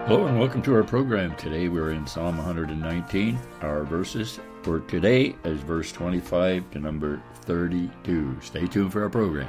Hello and welcome to our program. Today we're in Psalm 119. Our verses for today is verse 25 to number 32. Stay tuned for our program.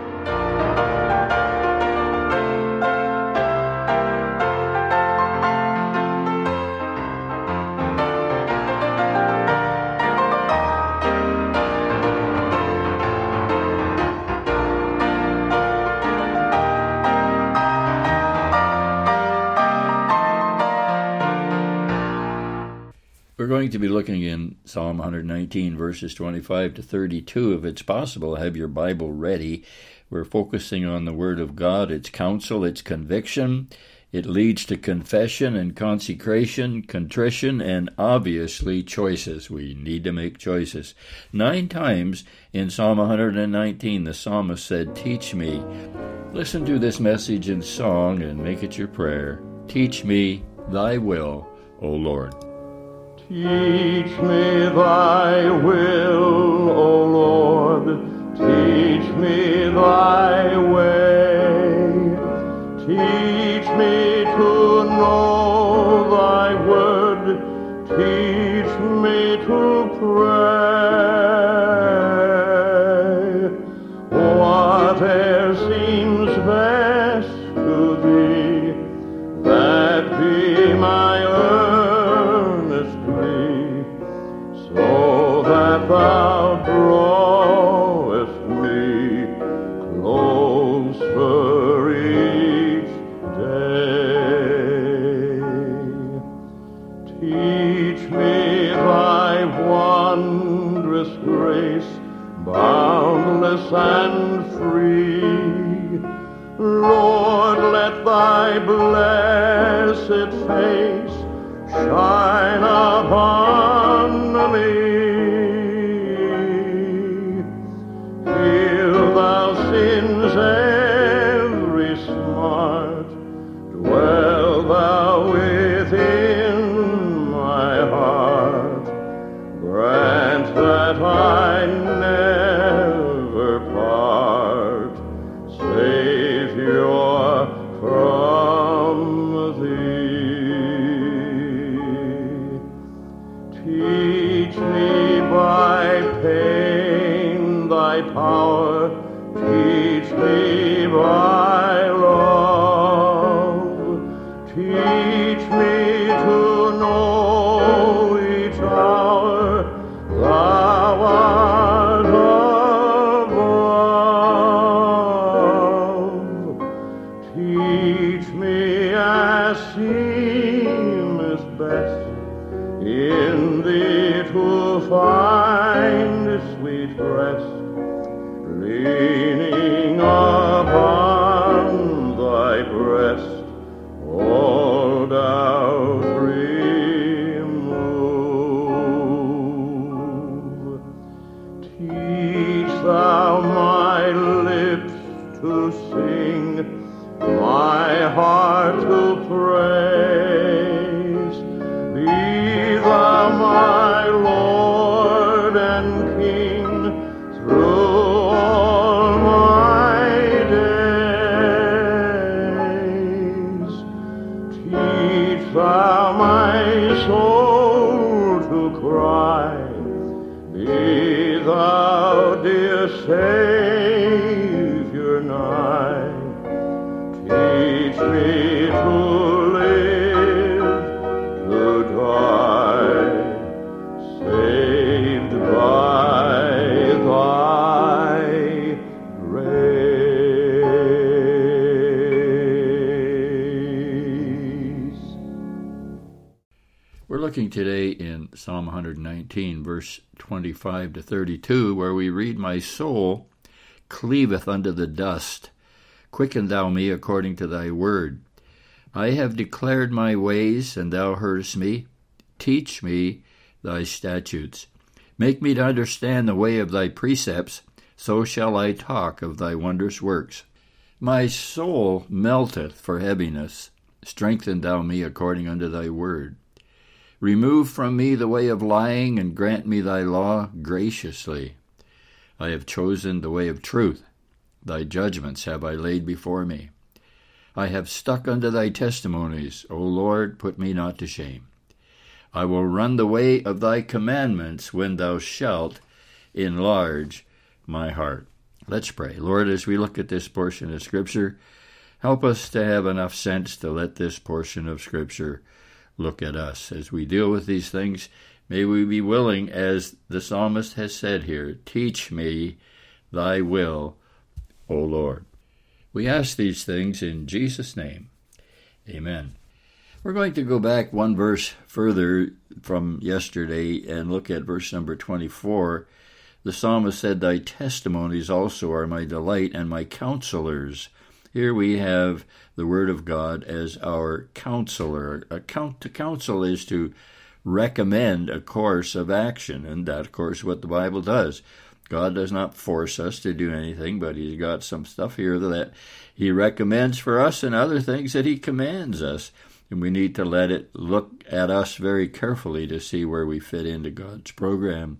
We're going to be looking in Psalm 119, verses 25 to 32. If it's possible, have your Bible ready. We're focusing on the Word of God, its counsel, its conviction. It leads to confession and consecration, contrition, and obviously choices. We need to make choices. 9 times in Psalm 119, the psalmist said, "Teach me." Listen to this message in song and make it your prayer. Teach me thy will, O Lord. Teach me thy will, O Lord, teach me thy way. Teach me to know thy word, teach me to pray. Whatever seems best to thee, that be my so that thou drawest me closer each day. Teach me thy wondrous grace, boundless and free. Lord, let thy blessed face shine upon me. Heal thou sin's every smart, dwell thou within my heart. Grant that I never part, Savior, from thee. Teach me by pain thy power, teach me by love. Teach me to know each hour thou art above. Teach me as seemeth best in thee to find sweet rest, leaning upon thy breast, all doubt remove. Teach thou my lips to sing, my heart to praise. Be thou my Lord and King through all my days. Teach thou my soul to cry, be thou, dear Savior, nigh. Teach me to live, to die, saved by thy grace. We're looking today in Psalm 119, verse 25 to 32, where we read, "My soul cleaveth unto the dust. Quicken thou me according to thy word. I have declared my ways, and thou heardest me. Teach me thy statutes. Make me to understand the way of thy precepts, so shall I talk of thy wondrous works. My soul melteth for heaviness. Strengthen thou me according unto thy word. Remove from me the way of lying, and grant me thy law graciously. I have chosen the way of truth. Thy judgments have I laid before me. I have stuck unto thy testimonies. O Lord, put me not to shame. I will run the way of thy commandments when thou shalt enlarge my heart. Let's pray. Lord, as we look at this portion of Scripture, help us to have enough sense to let this portion of Scripture look at us. As we deal with these things, may we be willing, as the psalmist has said here, teach me thy will, O Lord. We ask these things in Jesus' name. Amen. We're going to go back one verse further from yesterday and look at verse number 24. The psalmist said, Thy testimonies also are my delight and my counselors. Here we have the Word of God as our counselor. To counsel is to recommend a course of action, and that, of course, is what the Bible does. God does not force us to do anything, but He's got some stuff here that He recommends for us and other things that He commands us. And we need to let it look at us very carefully to see where we fit into God's program.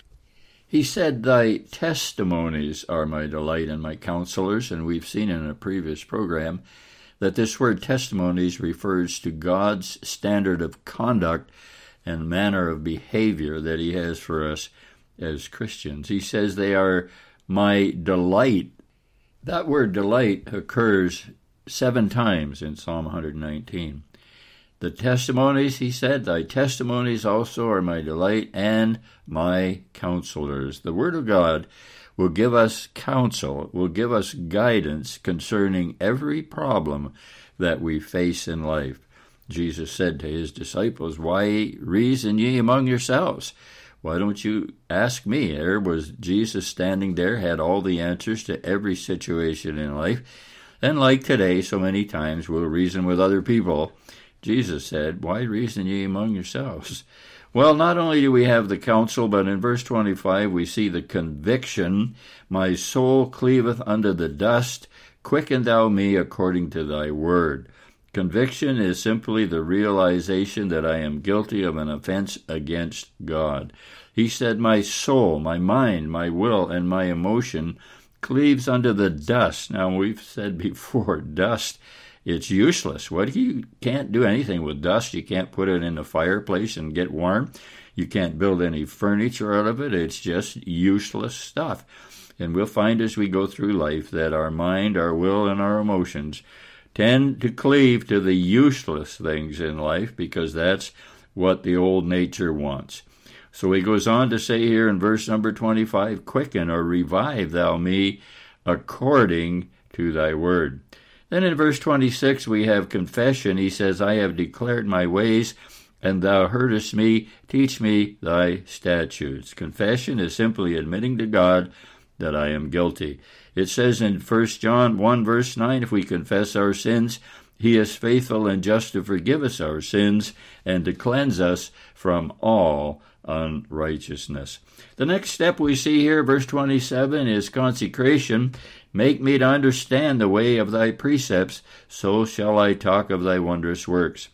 He said, Thy testimonies are my delight and my counselors, and we've seen in a previous program that this word testimonies refers to God's standard of conduct and manner of behavior that He has for us as Christians. He says they are my delight. That word delight occurs 7 times in Psalm 119. The testimonies, he said, thy testimonies also are my delight and my counselors. The Word of God will give us counsel, will give us guidance concerning every problem that we face in life. Jesus said to His disciples, Why reason ye among yourselves? Why don't you ask me? There was Jesus standing there, had all the answers to every situation in life. And like today, so many times we'll reason with other people. Jesus said, Why reason ye among yourselves? Well, not only do we have the counsel, but in verse 25 we see the conviction. My soul cleaveth unto the dust. Quicken thou me according to thy word. Conviction is simply the realization that I am guilty of an offense against God. He said, My soul, my mind, my will, and my emotion cleaves unto the dust. Now, we've said before, dust, it's useless. You can't do anything with dust. You can't put it in the fireplace and get warm. You can't build any furniture out of it. It's just useless stuff. And we'll find as we go through life that our mind, our will, and our emotions tend to cleave to the useless things in life because that's what the old nature wants. So he goes on to say here in verse number 25, Quicken or revive thou me according to thy word. Then in verse 26 we have confession. He says, I have declared my ways, and thou heardest me. Teach me thy statutes. Confession is simply admitting to God that I am guilty. It says in 1 John 1 verse 9, if we confess our sins, He is faithful and just to forgive us our sins and to cleanse us from all unrighteousness. The next step we see here, verse 27, is consecration. Make me to understand the way of thy precepts, so shall I talk of thy wondrous works.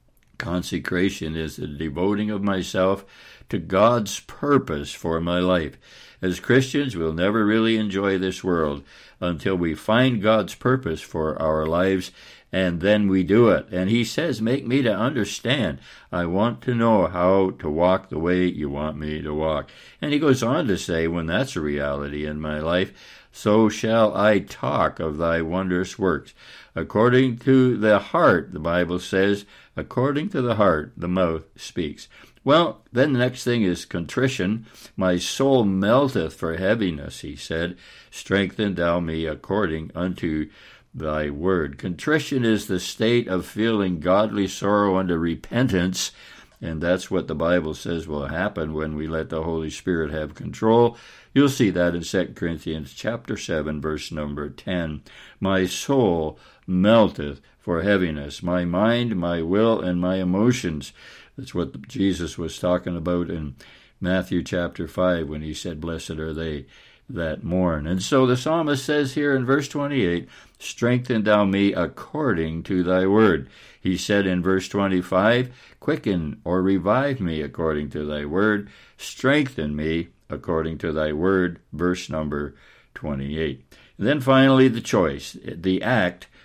Consecration is the devoting of myself to God's purpose for my life. As Christians, we'll never really enjoy this world until we find God's purpose for our lives, and then we do it. And He says, make me to understand. I want to know how to walk the way you want me to walk. And He goes on to say, when that's a reality in my life, so shall I talk of thy wondrous works. According to the heart, the Bible says, according to the heart, the mouth speaks. Well, then the next thing is contrition. My soul melteth for heaviness, he said. Strengthen thou me according unto thy word. Contrition is the state of feeling godly sorrow unto repentance, and that's what the Bible says will happen when we let the Holy Spirit have control. You'll see that in 2 Corinthians chapter 7, verse number 10. My soul melteth for heaviness, my mind, my will, and my emotions. That's what Jesus was talking about in Matthew chapter 5 when He said, Blessed are they that mourn. And so the psalmist says here in verse 28, Strengthen thou me according to thy word. He said in verse 25, Quicken or revive me according to thy word. Strengthen me according to thy word. Verse number 28. And then finally the choice, the act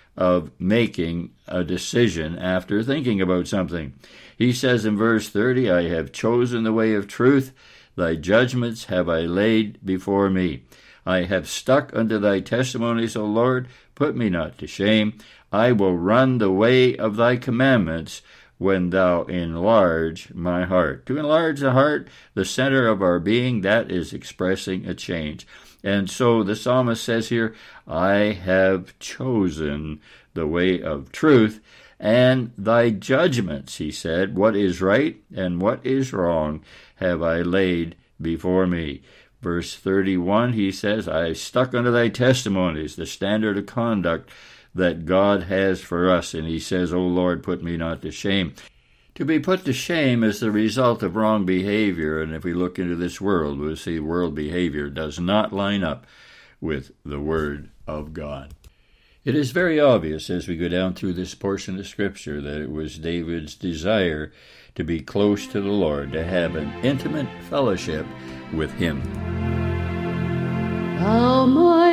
of making a decision after thinking about something. He says in verse 30, I have chosen the way of truth. Thy judgments have I laid before me. I have stuck unto thy testimonies, O Lord. Put me not to shame. I will run the way of thy commandments when thou enlarge my heart. To enlarge the heart, the center of our being, that is expressing a change. And so the psalmist says here, I have chosen the way of truth, and thy judgments, he said, what is right and what is wrong, have I laid before me. Verse 31, he says, I stuck unto thy testimonies, the standard of conduct that God has for us. And he says, O Lord, put me not to shame. To be put to shame is the result of wrong behavior, and if we look into this world, we'll see world behavior does not line up with the Word of God. It is very obvious as we go down through this portion of Scripture that it was David's desire to be close to the Lord, to have an intimate fellowship with Him. Thou my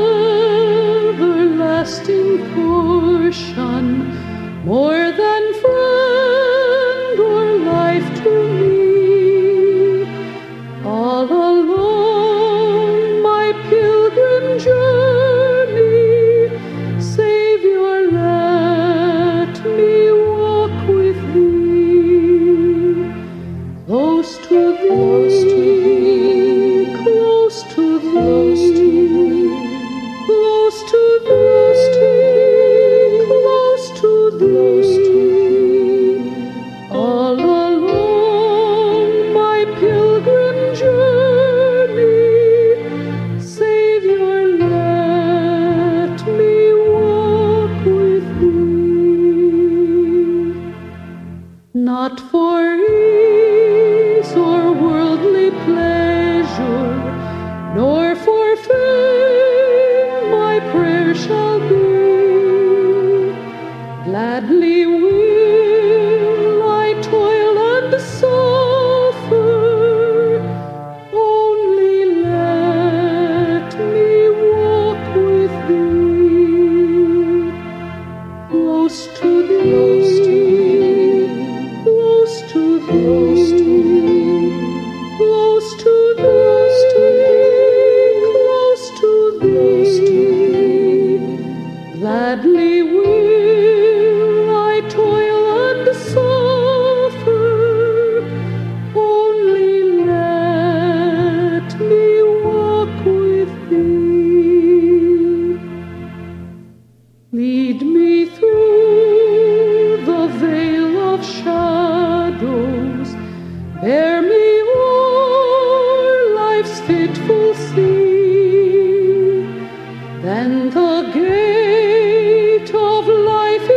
everlasting portion, more than friend or life to me, all along my pilgrim journey, Savior, let me walk with thee, close to thee, close to thee, close to thee, close to thee, all along my pilgrim journey, Savior, let me walk with thee, not for ease or worldly pleasure, nor for fame my prayer shall be. Gladly will I toil and suffer, only let me walk with thee, close to thee, close to thee, close to thee, close to thee, gladly will I toil and suffer, only let me walk with thee. Lead me through the vale of shadows, bear me o'er life's fitful sea, then the gate of life